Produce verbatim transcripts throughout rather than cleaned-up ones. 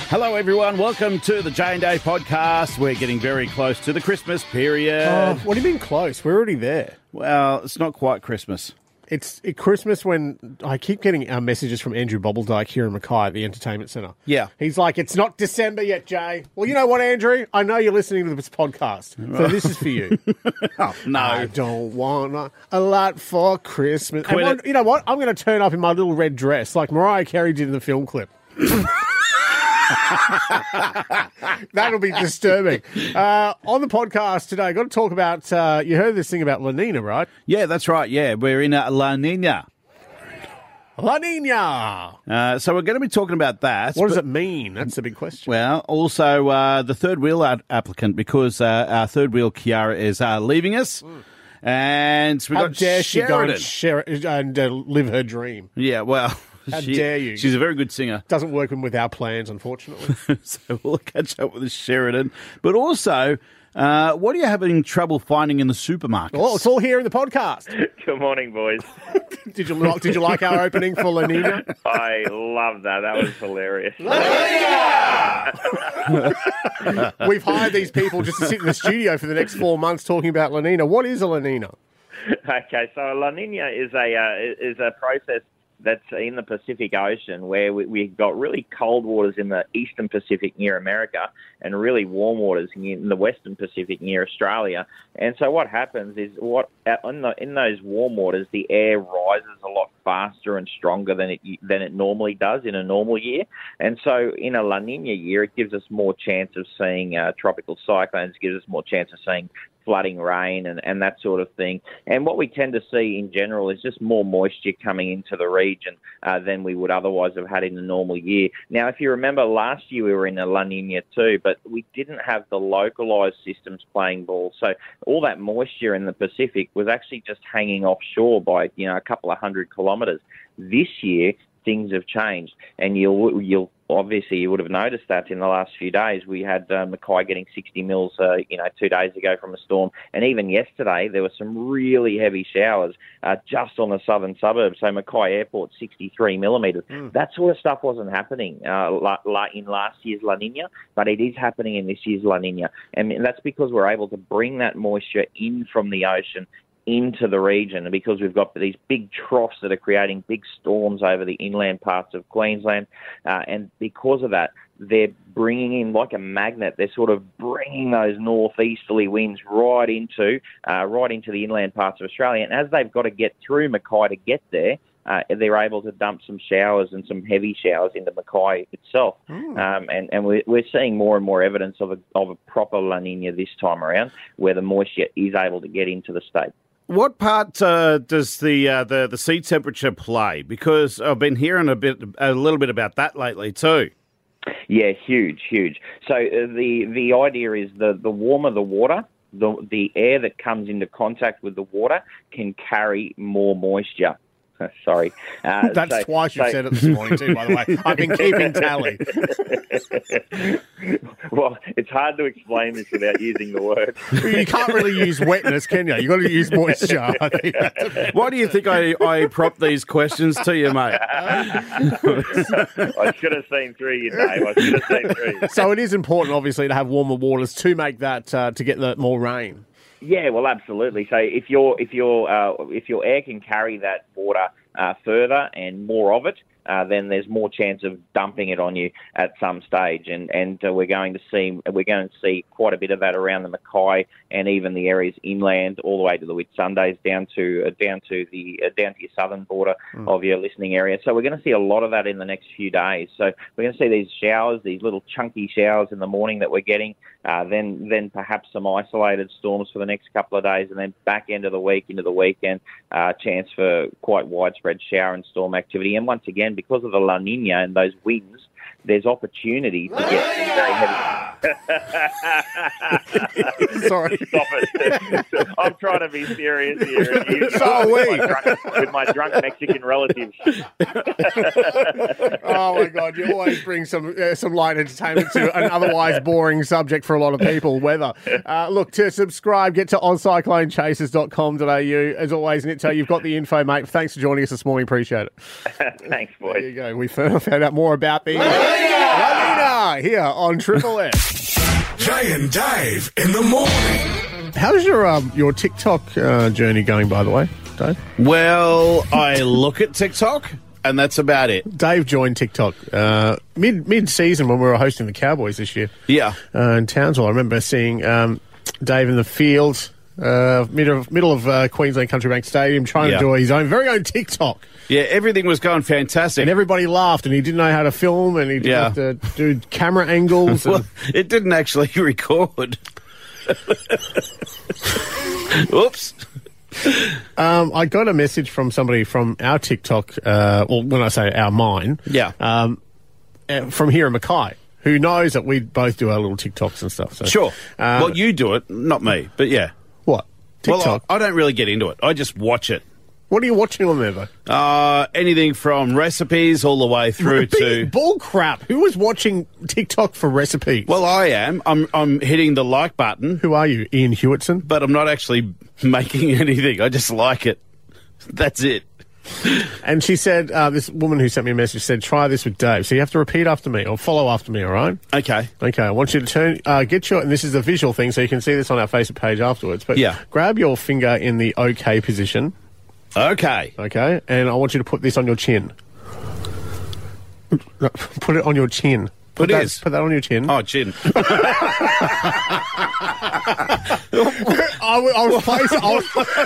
Hello, everyone. Welcome to the J and Day podcast. We're getting very close to the Christmas period. Uh, what do you mean close? We're already there. Well, it's not quite Christmas. It's it Christmas when I keep getting uh, messages from Andrew Bobbledyke here in Mackay at the Entertainment Centre. Yeah. He's like, it's not December yet, Jay. Well, you know what, Andrew? I know you're listening to this podcast, so this is for you. Oh, no. I don't want a lot for Christmas. And Quit one, it. you know what? I'm going to turn up in my little red dress like Mariah Carey did in the film clip. That'll be disturbing. Uh, on the podcast today, got to talk about, uh, you heard this thing about La Nina, right? Yeah, that's right. Yeah, we're in uh, La Nina. La Nina! Uh, so we're going to be talking about that. What does but- it mean? That's the big question. Well, also uh, the third wheel ad- applicant, because uh, our third wheel Kiara is uh, leaving us. Mm. And we've How got dare she go Sheridan. and, share, and uh, live her dream? Yeah, well... How she, dare you? She's a very good singer. Doesn't work with our plans, unfortunately. So we'll catch up with Sheridan. But also, uh, what are you having trouble finding in the supermarket? Well, it's all here in the podcast. Good morning, boys. Did you like, did you like our opening for La Nina? I love that. That was hilarious. We've hired these people just to sit in the studio for the next four months talking about La Nina. What is a La Nina? Okay, so La Nina is a uh, is a process that's in the Pacific Ocean where we, we've got really cold waters in the eastern Pacific near America and really warm waters in the western Pacific near Australia. And so what happens is what in, the, in those warm waters, the air rises a lot faster and stronger than it than it normally does in a normal year. And so in a La Nina year, it gives us more chance of seeing uh, tropical cyclones, gives us more chance of seeing flooding rain and, and that sort of thing. And what we tend to see in general is just more moisture coming into the region uh, than we would otherwise have had in a normal year. Now, if you remember, last year we were in a La Nina too, but we didn't have the localised systems playing ball. So all that moisture in the Pacific was actually just hanging offshore by, you know, a couple of hundred kilometres. This year, things have changed, and you'll you'll obviously you would have noticed that in the last few days we had uh, Mackay getting sixty mils, uh, you know, two days ago from a storm, and even yesterday there were some really heavy showers uh, just on the southern suburbs. So Mackay Airport, sixty-three millimetres. Mm. That sort of stuff wasn't happening uh, la- la- in last year's La Nina, but it is happening in this year's La Nina, and that's because we're able to bring that moisture in from the ocean into the region, and because we've got these big troughs that are creating big storms over the inland parts of Queensland, uh, and because of that, they're bringing in like a magnet. They're sort of bringing those northeasterly winds right into uh, right into the inland parts of Australia, and as they've got to get through Mackay to get there, Uh, they're able to dump some showers and some heavy showers into Mackay itself. Mm. Um, and and we're, we're seeing more and more evidence of a, of a proper La Nina this time around, where the moisture is able to get into the state. What part uh, does the, uh, the the sea temperature play? Because I've been hearing a bit, a little bit about that lately too. Yeah, huge, huge. So uh, the the idea is the the warmer the water, the the air that comes into contact with the water can carry more moisture. Sorry. Uh, That's so, twice you so, said it this morning too, by the way. I've been keeping tally. Well, it's hard to explain this without using the word. You can't really use wetness, can you? You've got to use moisture. I think. Why do you think I, I prop these questions to you, mate? I should have seen through you, Dave. I should have seen through you. So it is important, obviously, to have warmer waters to make that, uh, to get the more rain. Yeah, well, absolutely. So if your if your uh, if your air can carry that water uh, further and more of it, uh, then there's more chance of dumping it on you at some stage, and and uh, we're going to see we're going to see quite a bit of that around the Mackay and even the areas inland, all the way to the Whitsundays, down to uh, down to the uh, down to your southern border mm. of your listening area. So we're going to see a lot of that in the next few days. So we're going to see these showers, these little chunky showers in the morning that we're getting, uh, then then perhaps some isolated storms for the next couple of days, and then back end of the week into the weekend, uh, chance for quite widespread shower and storm activity. And once again, because of the La Nina and those winds, there's opportunity to get some very heavy. Sorry. Stop it. I'm trying to be serious here. And you, so are with, we. my drunk, with my drunk Mexican relatives. Oh, my God. You always bring some uh, some light entertainment to an otherwise boring subject for a lot of people, weather. Uh, look, to subscribe, get to on cyclone chasers dot com dot a u. As always, Nitto, you've got the info, mate. Thanks for joining us this morning. Appreciate it. Thanks, boys. There you go. We found out more about the La Nina Mackay here on Triple M. Jay and Dave in the morning. How's your um, your TikTok uh, journey going, by the way, Dave? Well, I look at TikTok, and that's about it. Dave joined TikTok uh, mid mid season when we were hosting the Cowboys this year. Yeah. Uh, in Townsville, I remember seeing um, Dave in the field, uh, middle of, middle of uh, Queensland Country Bank Stadium, trying Yeah. to do his own very own TikTok. Yeah, everything was going fantastic. And everybody laughed, and he didn't know how to film, and he didn't Yeah. have to do camera angles. And Well, it didn't actually record. Whoops. um, I got a message from somebody from our TikTok, uh, well, when I say our, mine, Yeah. um, uh, from here in Mackay, who knows that we both do our little TikToks and stuff. So, Sure. Uh, well, you do it, not me, but yeah. what? TikTok? Well, I, I don't really get into it. I just watch it. What are you watching on there, though? Uh, anything from recipes all the way through to... Big bull crap. Who was watching TikTok for recipes? Well, I am. I'm I'm hitting the like button, who are you, Ian Hewitson? but I'm not actually making anything. I just like it. That's it. And she said, uh, this woman who sent me a message said, try this with Dave. So you have to repeat after me or follow after me, all right? Okay. Okay, I want you to turn, uh, get your, and this is a visual thing, so you can see this on our Facebook page afterwards, but Yeah. grab your finger in the OK position, Okay. okay, and I want you to put this on your chin. No, put it on your chin. Put It that, is. Put that on your chin. Oh, chin. I, was- I was placing, I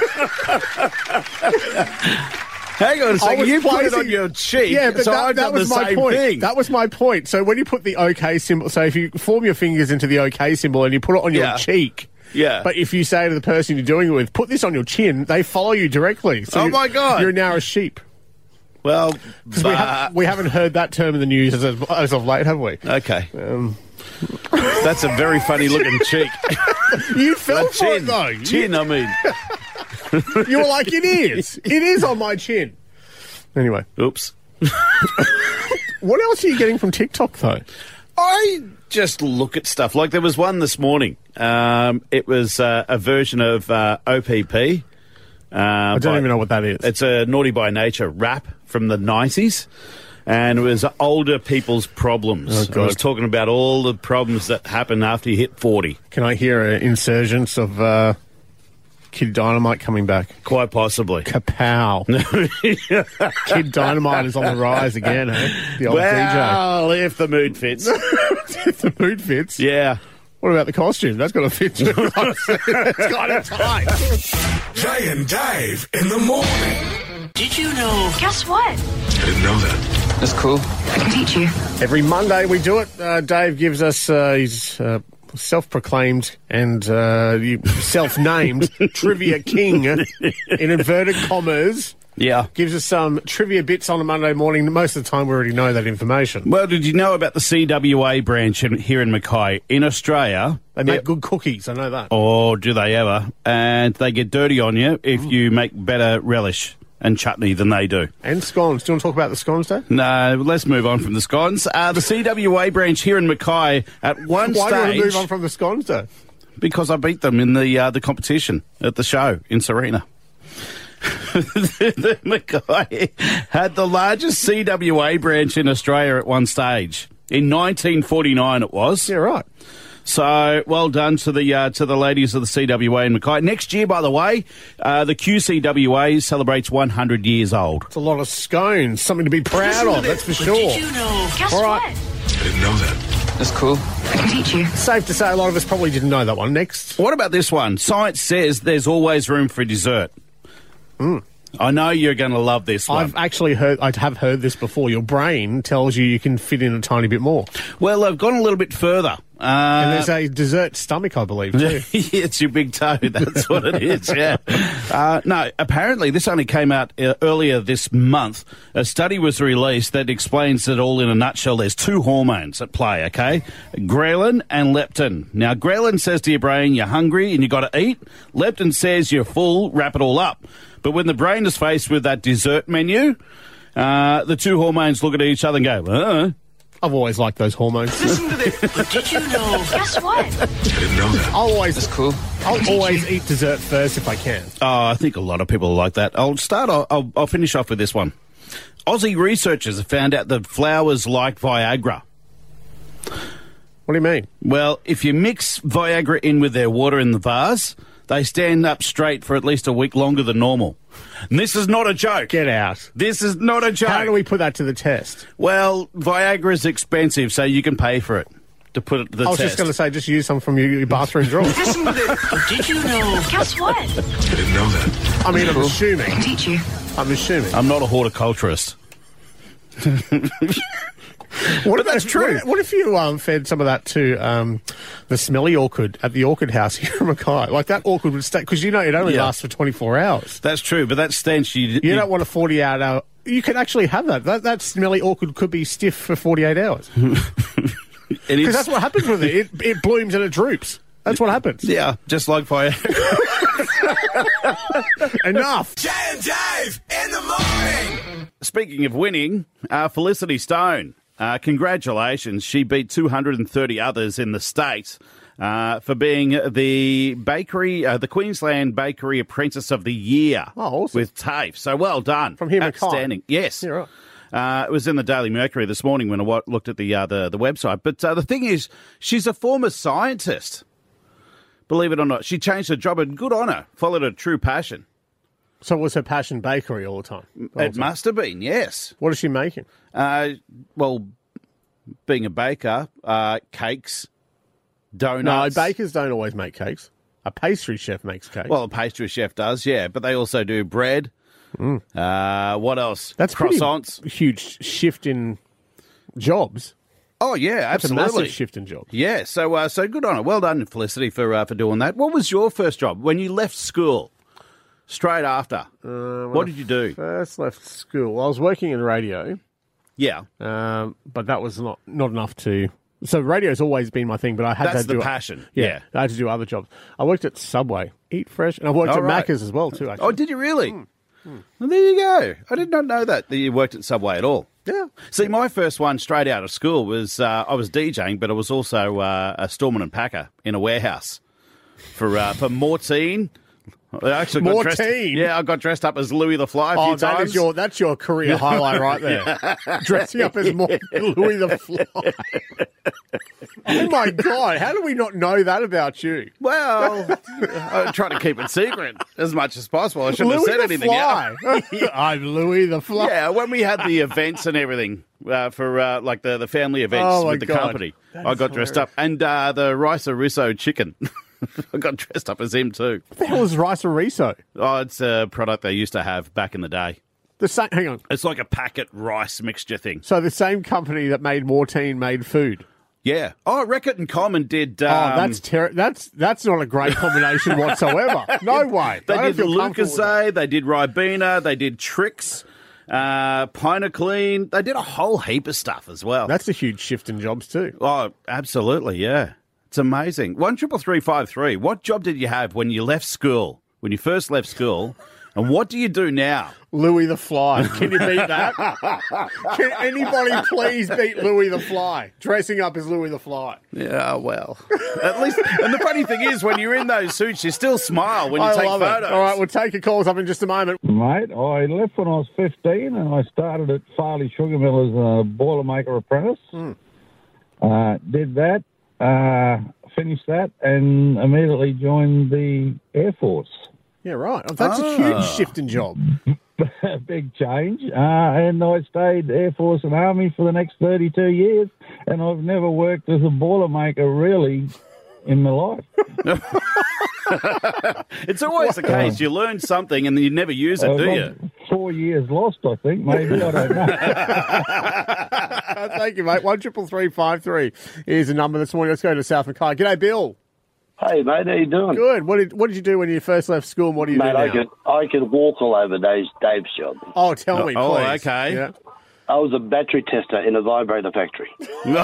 was, Hang on a I second. was You put it placing- on your cheek, yeah, but so that, I've that done was the my same point. thing. That was my point. So when you put the OK symbol, so if you form your fingers into the OK symbol and you put it on your Yeah. cheek, Yeah. but if you say to the person you're doing it with, put this on your chin, they follow you directly. So Oh, you- my God. You're now a sheep. Well, Because we, ha- we haven't heard that term in the news as, as of late, have we? okay. Um, That's a very funny looking cheek. You fell for chin. it, though. Chin, I mean. You, you were like, it is. It is on my chin. Anyway, Oops. what else are you getting from TikTok, though? I just look at stuff. Like there was one this morning. Um, it was uh, a version of uh, O P P. Uh, I don't even know what that is. It's a Naughty by Nature rap from the nineties. And it was older people's problems. Oh, I God. was talking about all the problems that happen after you hit forty. Can I hear an insurgence of uh, Kid Dynamite coming back? Quite possibly. Kapow. Kid Dynamite is on the rise again, eh? The old Well, if the mood fits. D J. If the mood fits. Yeah. What about the costume? That's got to fit too. It's got to tight. Jay and Dave in the morning. Did you know? Guess what? I didn't know that. That's cool. I can teach you. Every Monday we do it. Uh, Dave gives us uh, his uh, self-proclaimed and uh, you- self-named trivia king, in inverted commas. Yeah. Gives us some trivia bits on a Monday morning. Most of the time we already know that information. Well, did you know about the C W A branch in, here in Mackay? In Australia, They make yeah, good cookies, I know that. or do they ever? And they get dirty on you if you make better relish and chutney than they do. And scones. Do you want to talk about the scones, Dave? No, let's move on from the scones. Uh, the C W A branch here in Mackay at one Why do you want stage, to move on from the scones, though? because I beat them in the uh, the competition at the show in Serena. the Mackay had the largest C W A branch in Australia at one stage. In nineteen forty-nine it was. Yeah, right. So well done to the uh, to the ladies of the C W A in Mackay. Next year, by the way, uh, the Q C W A celebrates one hundred years old. It's a lot of scones. Something to be proud of, that's for sure. Did you know? Guess All right. what? I didn't know that. That's cool. I can teach you. Safe to say a lot of us probably didn't know that one. Next. What about this one? Science says there's always room for dessert. I know you're going to love this one. I've actually heard, I have heard this before. Your brain tells you you can fit in a tiny bit more. Well, I've gone a little bit further. Uh, And there's a dessert stomach, I believe, too. it's your big toe. That's what it is, yeah. Uh, no, apparently this only came out uh, earlier this month. A study was released that explains it all in a nutshell. There's two hormones at play, okay? Ghrelin and leptin. Now, ghrelin says to your brain, you're hungry and you got to eat. Leptin says you're full, wrap it all up. But when the brain is faced with that dessert menu, uh, the two hormones look at each other and go, uh I've always liked those hormones. Listen to this. Did you know? Guess what? I didn't know that. I'll always, That's cool. I'll always eat dessert first if I can. Oh, I think a lot of people are like that. I'll start. I'll, I'll, I'll finish off with this one. Aussie researchers have found out that flowers like Viagra. What do you mean? Well, if you mix Viagra in with their water in the vase, they stand up straight for at least a week longer than normal. And this is not a joke. Get out. This is not a joke. How do we put that to the test? Well, Viagra is expensive, so you can pay for it to put it to the I was test. just going to say, just use some from your, your bathroom drawer. Did you know? Guess what? I didn't know that. I mean, I'm assuming. Can teach you. I'm assuming. I'm not a horticulturist. What if that's true. What, what if you um, fed some of that to um, the smelly orchid at the orchid house here in Mackay? Like that orchid would stay, because you know it only Yeah. lasts for twenty-four hours. That's true, but that stench, you... You don't want a forty-eight hour... You can actually have that. That, that smelly orchid could be stiff for forty-eight hours. Because that's what happens with it. it. It blooms and it droops. That's what happens. Yeah, just like Viagra. Enough. Jay and Dave in the morning. Speaking of winning, uh, Felicity Stone, uh, congratulations. She beat two hundred thirty others in the state uh, for being the bakery, uh, the Queensland Bakery Apprentice of the Year. Oh, awesome. With TAFE. So well done. From here, Mackay? Outstanding. Yes. Yeah, right. Uh, it was in the Daily Mercury this morning when I wa- looked at the, uh, the the website. But uh, the thing is, she's a former scientist. Believe it or not, she changed her job, and good on her. Followed her true passion. So was her passion bakery all the time? All the It time. must have been, yes. What is she making? Uh, well, being a baker, uh, cakes, No, donuts. bakers don't always make cakes. A pastry chef makes cakes. Well, a pastry chef does, yeah, but they also do bread. Uh, what else? that's pretty croissants. huge shift in jobs. Oh yeah, That's a absolutely. massive shift in jobs. Yeah, so uh, so good on her. Well done, Felicity, for uh, for doing that. What was your first job when you left school? Straight after, Uh, what did you do? First left school. I was working in radio, Yeah, um, but that was not, not enough to... So radio's always been my thing, but I had That's to the do... passion, Yeah, yeah. I had to do other jobs. I worked at Subway, Eat Fresh, and I worked All at right. Macca's as well, too, actually. Oh, did you really? Well, there you go. I did not know that, that you worked at Subway at all. Yeah. See, my first one straight out of school was uh, I was DJing, but I was also uh, a storeman and packer in a warehouse for uh, for Mortine. I actually got dressed, Mortine? yeah, I got dressed up as Louis the Fly a few Oh, that times. is your that's your career highlight right there. Dressing up as Mo- Louis the Fly. Oh my God! How do we not know that about you? Well, I try to keep it secret as much as possible. I shouldn't Louis have said the anything. Fly. else. I'm Louis the Fly. Yeah, when we had the events and everything uh, for uh, like the, the family events Oh, my with the God. company, That I is got dressed up, and uh, the rice riso chicken. I got dressed up as him too. What the hell is rice riso? Oh, it's a product they used to have back in the day. The same. Hang on. It's like a packet rice mixture thing. So the same company that made Mortine made food. Yeah. Oh, Reckitt and Common did. Oh, Um, that's ter- That's that's not a great combination whatsoever. No way. They I don't did feel comfortable with that. Lucozade. They did Ribena. They did Trix. Uh, Pinoclean. They did a whole heap of stuff as well. That's a huge shift in jobs too. Oh, absolutely, yeah. It's amazing. One triple three five three. What job did you have when you left school? When you first left school, and what do you do now? Louis the Fly. Can you beat that? Can anybody please beat Louis the Fly? Dressing up as Louis the Fly. Yeah, well, at least. And the funny thing is, when you're in those suits, you still smile when you I take love photos. it. All right, we'll take your calls up in just a moment. Mate, I left when I was fifteen and I started at Farley Sugar Mill as a Boilermaker apprentice. Mm. Uh, did that, uh, finished that, and immediately joined the Air Force. Yeah, right. Oh, that's Ah. a huge shift in job. Big change. Uh, and I stayed Air Force and Army for the next thirty-two years, and I've never worked as a Boilermaker really in my life. It's always the case. You learn something and then you never use it, I've do got you? Four years lost, I think, maybe. I don't know. Thank you, mate. One triple three five three is the number this morning. Let's go to South Mackay. G'day, Bill. Hey, mate, how you doing? Good. What did What did you do when you first left school, and what do you Mate, do now? I could I could walk all over Dave's, Dave's job. Oh, tell me, Oh, please. okay. Yeah. I was a battery tester in a vibrator factory. but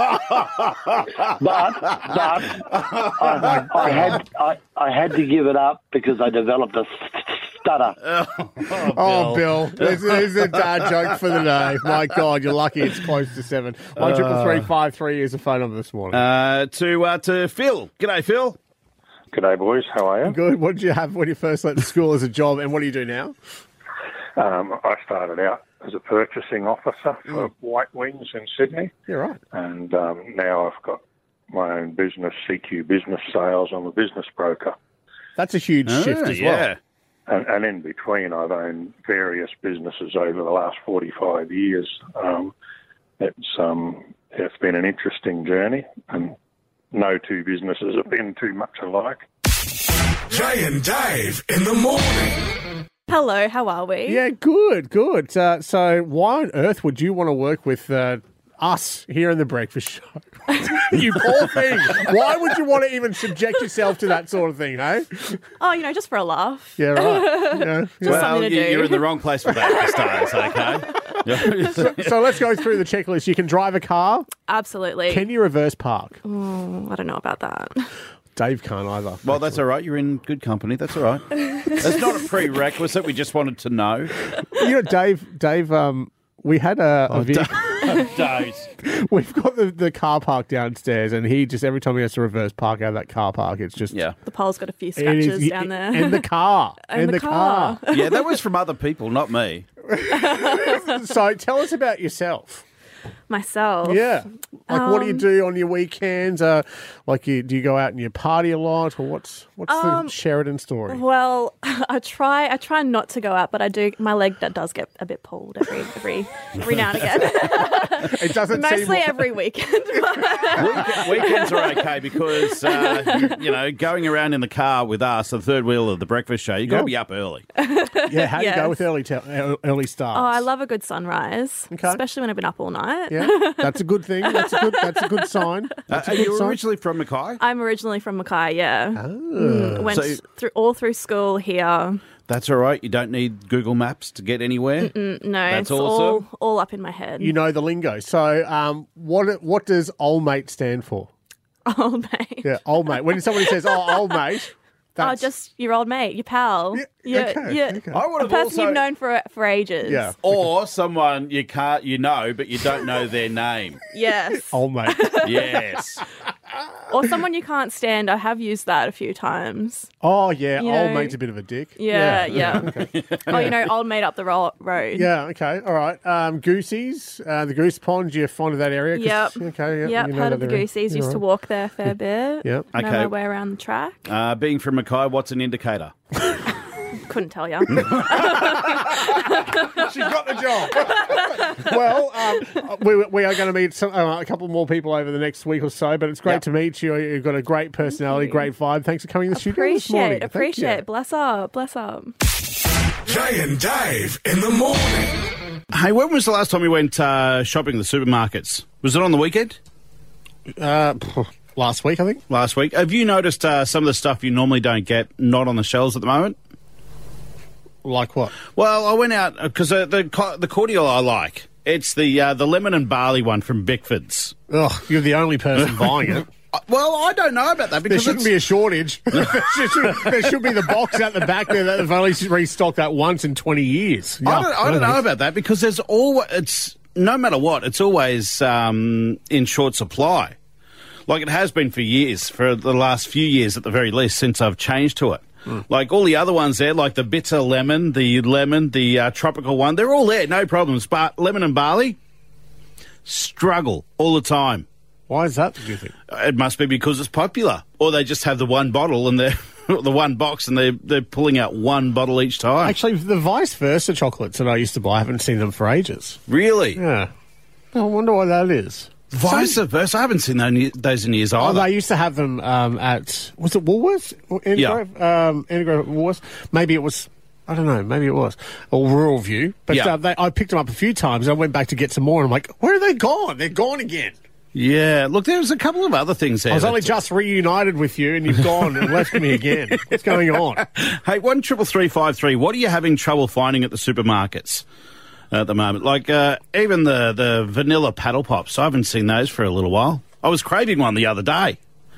but I, I had I, I had to give it up because I developed a stutter. Oh, Bill, this is a dad joke for the day. My God, you're lucky it's close to seven. One triple three five three is the phone number this morning. Uh, to uh, to Phil. G'day, Phil. G'day, boys. How are you? Good. What did you have when you first left school as a job, and what do you do now? Um, I started out as a purchasing officer for White Wings in Sydney, Yeah, right. and um, now I've got my own business, C Q Business Sales. I'm a business broker. That's a huge Oh, shift as yeah. well. And, and in between, I've owned various businesses over the last forty-five years. Um, it's um, it's been an interesting journey, and no two businesses have been too much alike. Jay and Dave in the morning. Hello, how are we? Yeah, good, good. Uh, so why on earth would you want to work with uh, us here in the Breakfast Show? You poor thing. Why would you want to even subject yourself to that sort of thing, hey? Oh, you know, just for a laugh. Yeah, right. Yeah, yeah. Well, something to you, do. you're in the wrong place for that, Costello, okay? So let's go through the checklist. You can drive a car. Absolutely. Can you reverse park? Oh, I don't know about that. Dave can't either. Well, that's all right. You're in good company. That's all right. That's not a prerequisite. We just wanted to know. You know, Dave, Dave, um, we had a, a vehicle. Days. We've got the, the car park downstairs, and he just, every time he has to reverse park out of that car park, it's just... Yeah. The pole's got a few It scratches is- down there. In the car. In in the the, car. Yeah, that was from other people, not me. So tell us about yourself. Myself. Yeah. Like, what do you Um, do on your weekends? Uh, like, you, do you go out and you party a lot, or what's what's Um, the Sheridan story? Well, I try. I try not to go out, but I do. My leg that does get a bit pulled every every every now and again. It doesn't Mostly seem. every weekend. Week- weekends are okay because, uh, you know, going around in the car with us, the third wheel of the breakfast show, you got to Oh. be up early. Yeah, how do you Yes. go with early te- early starts? Oh, I love a good sunrise, Okay. especially when I've been up all night. Yeah, that's a good thing. That's a good. That's a good sign. Uh, That's a are good you sign. originally from Mackay? I'm originally from Mackay. Yeah, Ah. Mm, went So- through all through school here. That's all right. You don't need Google Maps to get anywhere. Mm, no, That's it's all awesome. all up in my head. You know the lingo. So, um, what what does old mate stand for? old mate. Yeah, old mate. When somebody says, "Oh, old mate," Oh, that's just your old mate, your pal. Yeah, Yeah, okay, yeah. okay. I would A have person also, you've known for for ages. yeah, or someone you can't, you know, but you don't know their name. Yes. old mate. Yes. Or someone you can't stand. I have used that a few times. Oh yeah, You old know- mate's a bit of a dick. Yeah, yeah. Oh, you know, old mate up the ro- road. Yeah, okay, all right. Um, Goosies, uh, the Goose Pond, you're fond of that area? 'Cause- Yep. Okay, yeah. Yep, you know heard of that the area. Goosies. You're Used to right. walk there a fair bit. Yep. Know Okay. my way around the track. Uh, being from Mackay, what's an indicator? Couldn't tell you. She got the job. Well, um, we, we are going to meet some, uh, a couple more people over the next week or so, but it's great Yep. to meet you. You've got a great personality, you. great vibe. Thanks for coming in the studio this morning. Appreciate, Thank appreciate. you. Bless up, bless up. Jay and Dave in the morning. Hey, when was the last time you went uh, shopping at the supermarkets? Was it on the weekend? Uh, last week, I think. Last week. Have you noticed uh, some of the stuff you normally don't get not on the shelves at the moment? Like what? Well, I went out because uh, the co- the cordial I like. It's the uh, the lemon and barley one from Bickford's. Oh, you're the only person buying it. Uh, well, I don't know about that There because shouldn't it's, be a shortage. there, should, there should be the box out the back there that they've only restocked that once in twenty years. I don't, I don't know about that because there's always it's no matter what, it's always um, in short supply. Like it has been for years, for the last few years at the very least, since I've changed to it. Mm. Like all the other ones there, like the bitter lemon, the lemon, the uh, tropical one, they're all there, no problems. But lemon and barley, struggle all the time. Why is that, do you think? It must be because it's popular. Or they just have the one bottle and they're the one box and they're, they're pulling out one bottle each time. Actually, the vice versa chocolates that I used to buy, I haven't seen them for ages. Really? Yeah. I wonder why that is. Vice versa. I haven't seen those- those in years Oh, either. they used to have them um, at, was it Woolworths? Engrove? Yeah. Um, Engrove Woolworths? Maybe it was, I don't know, maybe it was. Or Rural View. But Yeah. uh, they, I picked them up a few times. I went back to get some more, and I'm like, where are they gone? They're gone again. Yeah, look, there's a couple of other things there. I was only that- just reunited with you, and you've gone and left me again. What's going on? Hey, one triple three five three. What are you having trouble finding at the supermarkets at the moment? Like uh, even the the vanilla paddle pops. I haven't seen those for a little while. I was craving one the other day.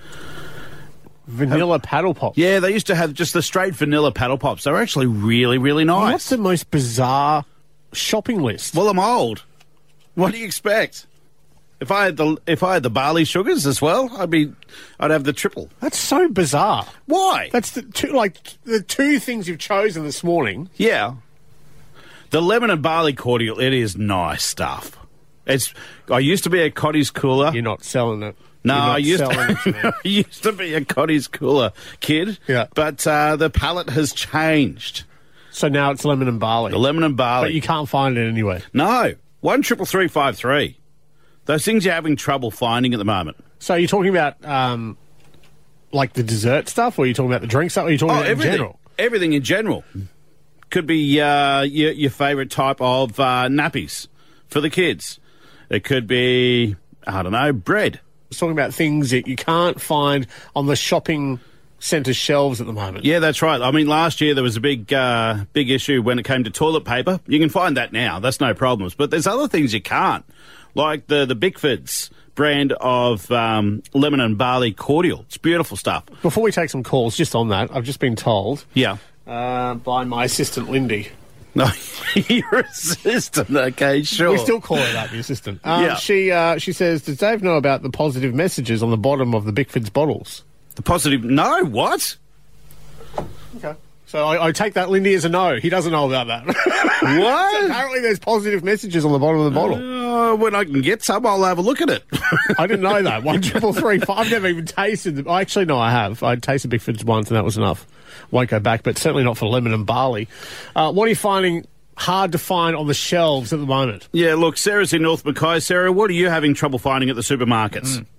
Vanilla paddle pop. Yeah, they used to have just the straight vanilla paddle pops. They were actually really, really nice. What's the most bizarre shopping list? Well, I'm old. What do you expect? If I had the if I had the barley sugars as well, I'd be I'd have the triple. That's so bizarre. Why? That's the two like the two things you've chosen this morning. Yeah. The lemon and barley cordial, it is nice stuff. It's. I used to be a Cotty's cooler. You're not selling it. No, You're not I used selling it to to, me. I used to be a Cotty's cooler kid. Yeah. But uh, the palate has changed. So now it's lemon and barley. The lemon and barley. But you can't find it anywhere. No. One triple three five three. Those things you're having trouble finding at the moment. So you're talking about um, like the dessert stuff, or are you talking about the drink stuff, or are you talking Oh, about everything. in general? Everything in general. Could be uh, your, your favourite type of uh, nappies for the kids. It could be, I don't know, bread. It's talking about things that you can't find on the shopping centre shelves at the moment. Yeah, that's right. I mean, last year there was a big, uh, big issue when it came to toilet paper. You can find that now. That's no problems. But there's other things you can't, like the the Bickford's brand of um, lemon and barley cordial. It's beautiful stuff. Before we take some calls, just on that, I've just been told Yeah. uh, by my assistant Lindy. No, your assistant. Okay, sure. We still call her that, the assistant. Um, Yeah. She uh, she says, does Dave know about the positive messages on the bottom of the Bickford's bottles? The positive. No, what? Okay. So I, I take that Lindy as a no. He doesn't know about that. What? So apparently there's positive messages on the bottom of the bottle. Uh, when I can get some, I'll have a look at it. I didn't know that. One triple three five. I've never even tasted them. Actually, no, I have. I tasted Bickford's once, and that was enough. Won't go back, but certainly not for lemon and barley. Uh, what are you finding hard to find on the shelves at the moment? Yeah, look, Sarah's in North Mackay. Sarah, what are you having trouble finding at the supermarkets? Mm.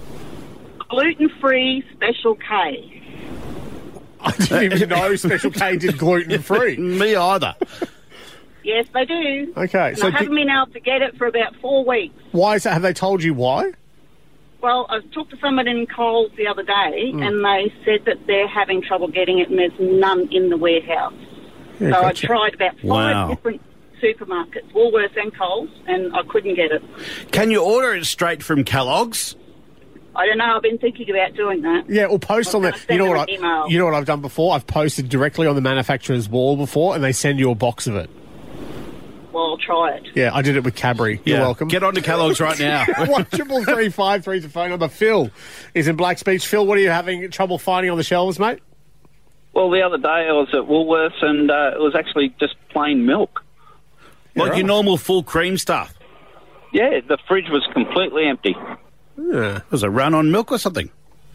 Gluten-free Special K. I didn't even know Special K did gluten-free. Me either. Yes, they do. Okay, And so I di- haven't been able to get it for about four weeks. Why is that? Have they told you why? Well, I talked to someone in Coles the other day, Mm. and they said that they're having trouble getting it, and there's none in the warehouse. Yeah, so gotcha. I tried about five Wow. different supermarkets, Woolworths and Coles, and I couldn't get it. Can you order it straight from Kellogg's? I don't know. I've been thinking about doing that. Yeah, or post I'm on gonna the. You send know them what? an I, email. you know what I've done before? I've posted directly on the manufacturer's wall before, and they send you a box of it. Well, I'll try it. Yeah, I did it with Cadbury. You're Yeah. welcome. Get on to Kellogg's right now. One triple three five three is the phone number. Phil is in Black Beach. Phil, what are you having trouble finding on the shelves, mate? Well, the other day I was at Woolworths and uh, it was actually just plain milk. Like your normal full cream stuff. Yeah, the fridge was completely empty. Yeah. Was a run on milk or something?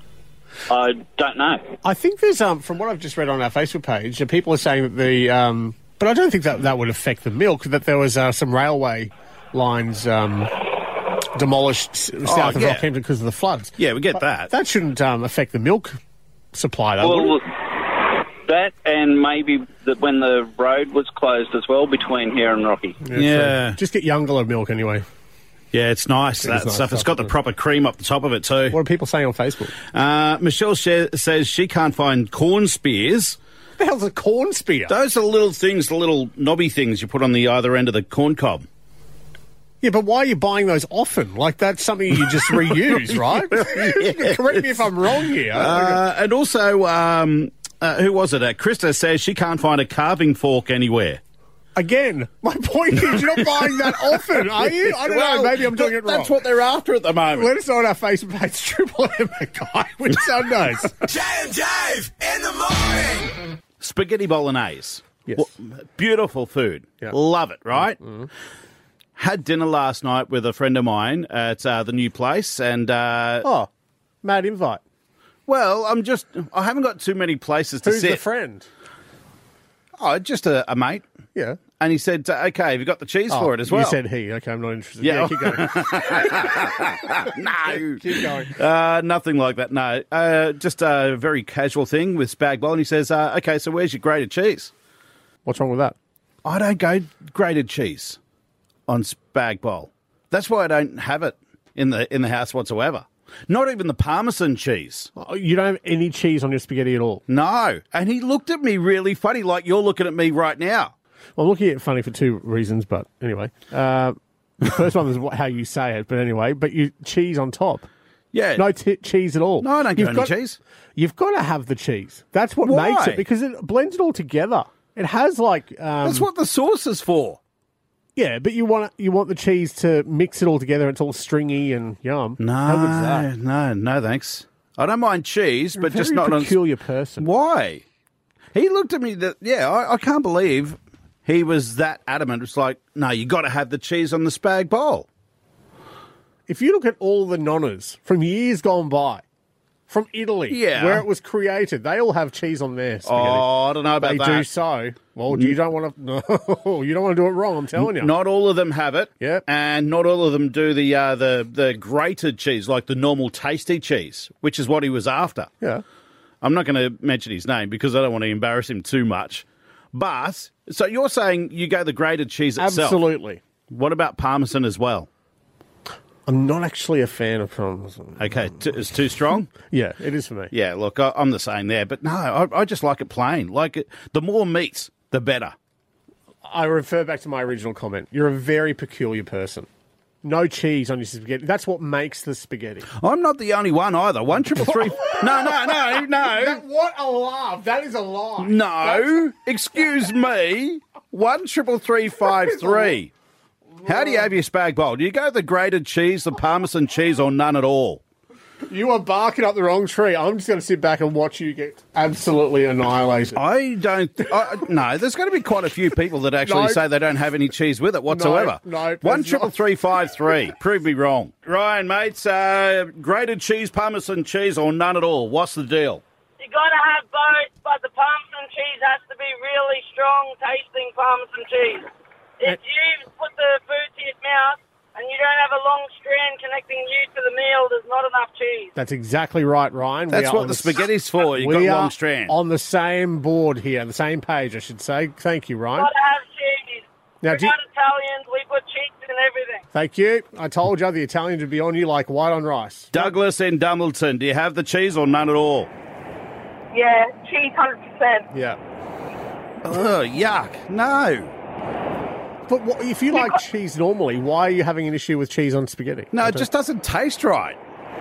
I don't know. I think there's um from what I've just read on our Facebook page, uh, people are saying that the um, but I don't think that that would affect the milk. That there was uh, some railway lines um, demolished s- south of yeah. Rockhampton because of the floods. Yeah, we get But that. That shouldn't um, affect the milk supply, though. would Well, it? that and maybe the, when the road was closed as well between here and Rocky. Yeah. true. Just get Youngler milk anyway. Yeah, it's nice, It that is nice stuff. It's stuff, got the isn't it? proper cream up the top of it, too. What are people saying on Facebook? Uh, Michelle sh- says she can't find corn spears. What the hell's a corn spear? Those are the little things, the little knobby things you put on the either end of the corn cob. Yeah, but why are you buying those often? Like, that's something you just reuse, right? Correct me if I'm wrong here. Uh, and also, um, uh, who was it? Uh, Krista says she can't find a carving fork anywhere. Again, my point is you're not buying that often, are you? I don't Well, know. Maybe I'm doing it wrong. That's what they're after at the moment. Let us know on our Facebook page, Triple M Guy with Sundays. Jay and Dave in the morning. Spaghetti bolognese. Yes. Well, beautiful food. Yeah. Love it, right? Mm-hmm. Had dinner last night with a friend of mine at uh, the new place, and uh, Oh, mad invite. well, I'm just I haven't got too many places to Who's sit. the friend? Oh, just a, a mate. Yeah. And he said, uh, "Okay, have you got the cheese Oh, for it as well?" You said he. Okay, I'm not interested. Yeah. Yeah, keep going. no, keep going. uh, nothing like that. No, uh, just a very casual thing with spag bol. And he says, uh, "Okay, so where's your grated cheese?" What's wrong with that? I don't go grated cheese on spag bol. That's why I don't have it in the in the house whatsoever. Not even the Parmesan cheese. Oh, you don't have any cheese on your spaghetti at all? No. And he looked at me really funny, like you're looking at me right now. Well, I'm looking at it funny for two reasons, but anyway. Uh, the first one is what- how you say it, but anyway. But you cheese on top. Yeah. No t- cheese at all. No, I don't get You've any got- cheese. You've got to have the cheese. That's what Why? makes it, because it blends it all together. It has like... Um, That's what the sauce is for. Yeah, but you want you want the cheese to mix it all together. It's all stringy and yum. No, How good's that? no, no, thanks. I don't mind cheese, You're but a just very not peculiar on... person. Why? He looked at me that, yeah, I, I can't believe he was that adamant. It's like, no, you got to have the cheese on the spag bowl. if you look at all the nonnas from years gone by, from Italy, Yeah. where it was created, they all have cheese on their spaghetti. Oh, I don't know about they that. do so. Well, you don't want to. No, you don't want to do it wrong. I'm telling you. Not all of them have it. Yeah. And not all of them do the uh, the the grated cheese, like the normal tasty cheese, which is what he was after. Yeah. I'm not going to mention his name because I don't want to embarrass him too much. But, so you're saying you go the grated cheese itself? Absolutely. What about Parmesan as well? I'm not actually a fan of Parmesan. Okay, t- it's too strong? Yeah, it is for me. Yeah, look, I, I'm the same there. But no, I, I just like it plain. Like it, the more meat, the better. I refer back to my original comment. You're a very peculiar person. No cheese on your spaghetti. That's what makes the spaghetti. I'm not the only one either. One triple three. no, no, no, no. That, what a laugh. That is a lie. No. Excuse me. One triple three five three. How do you have your spag bowl? Do you go the grated cheese, the Parmesan cheese, or none at all? You are barking up the wrong tree. I'm just going to sit back and watch you get absolutely annihilated. I don't. I, no, there's going to be quite a few people that actually No. say they don't have any cheese with it whatsoever. No, no, One there's triple not. three five three. Prove me wrong, Ryan, mates. Uh, grated cheese, Parmesan cheese, or none at all? What's the deal? You got to have both, but the Parmesan cheese has to be really strong tasting Parmesan cheese. If you put the food to your mouth and you don't have a long strand connecting you to the meal, there's not enough cheese. That's exactly right, Ryan. That's We are what on the s- spaghetti's for. You've we got long are strand. on the same board here, the same page, I should say. Thank you, Ryan. Got to have cheese. Now, We're do you- not Italians. We put cheese in everything. Thank you. I told you the Italians would be on you like white on rice. Douglas in Dumbleton, do you have the cheese or none at all? Yeah, cheese, one hundred percent. Yeah. Oh, yuck. No. But what, if you like cheese normally, why are you having an issue with cheese on spaghetti? No, I it don't- just doesn't taste right.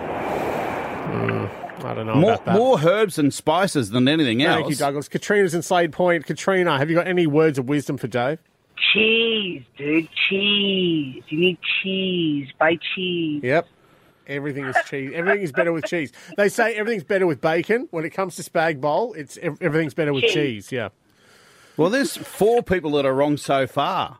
I don't know More, about that. more herbs and spices than anything else. Thank you, Douglas. Katrina's in Slade Point. Katrina, have you got any words of wisdom for Dave? Cheese, dude, cheese. You need cheese. Buy cheese. Yep. Everything is cheese. Everything is better with cheese. They say everything's better with bacon. When it comes to spag bowl, it's ev- everything's better with Cheese. cheese. Yeah. Well, there's four people that are wrong so far.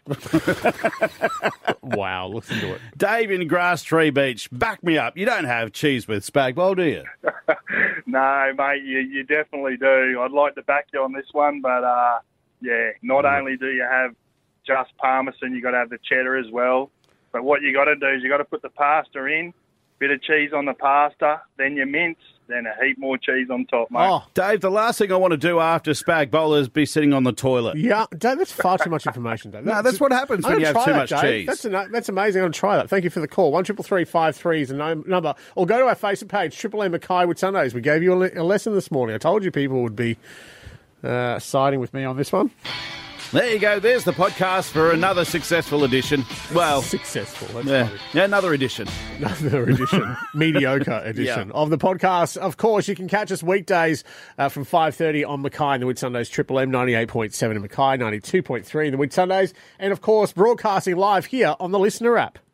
Wow, listen to it. Dave in Grass Tree Beach, back me up. You don't have cheese with spag bowl, do you? No, mate, you, you definitely do. I'd like to back you on this one, but uh, yeah, not only do you have just Parmesan, you got to have the cheddar as well. But what you got to do is you got to put the pasta in, bit of cheese on the pasta, then your mince, then a heap more cheese on top, mate. Oh, Dave, the last thing I want to do after spag bowl is be sitting on the toilet. Yeah, Dave, that's far too much information, Dave. No, that's what happens I'm when you gonna have try too that, much Dave. cheese. That's, an, that's amazing. I'm going to try that. Thank you for the call. one triple three five three is the no- number. Or go to our Facebook page, Triple M Mackay with Sundays. We gave you a, le- a lesson this morning. I told you people would be uh, siding with me on this one. There you go. There's the podcast for another successful edition. Well, successful. That's yeah, funny. yeah, another edition. Another edition, mediocre edition Yeah. of the podcast. Of course, you can catch us weekdays uh, from five thirty on Mackay and the Wid Sundays, Triple M ninety-eight point seven in Mackay, ninety-two point three in the Wid Sundays, and of course, broadcasting live here on the Listener app.